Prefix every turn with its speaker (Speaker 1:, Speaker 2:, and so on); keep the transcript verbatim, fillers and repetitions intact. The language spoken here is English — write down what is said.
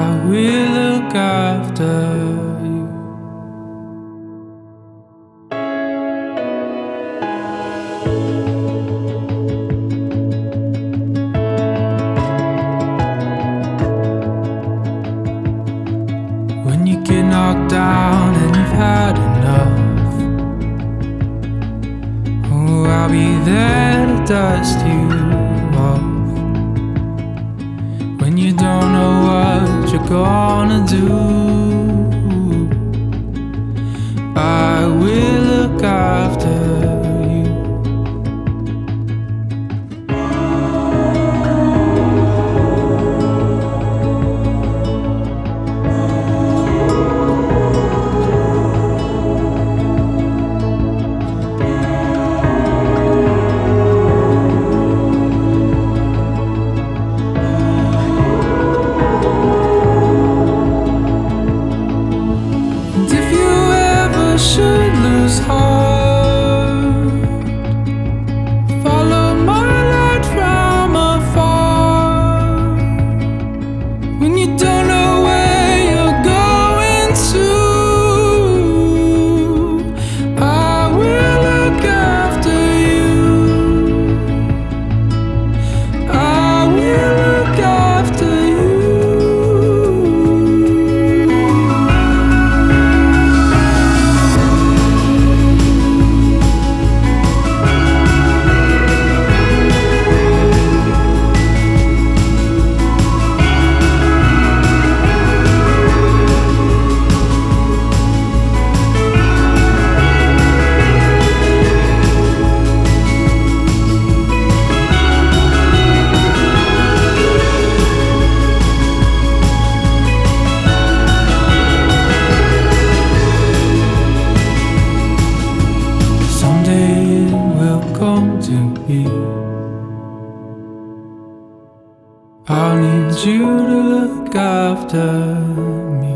Speaker 1: I will look after you. When you get knocked down and you've had enough, oh, I'll be there to dust you off. When you don't know what you're gonna do, I will look after you. Should lose heart, follow my light from afar. When you don't know where you're going to, I will look after you. I will look after you. Someday it will come to be. I'll need you to look after me.